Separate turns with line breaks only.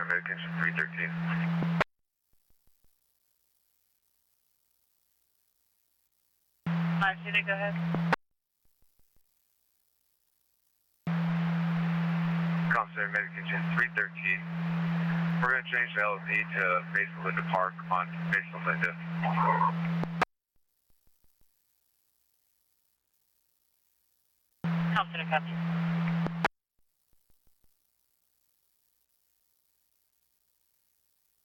American 313.
Unit, go ahead.
Consular American 313. We're going to change the LZ to Basin Linda Park on Basin Linda.
Consular, copy.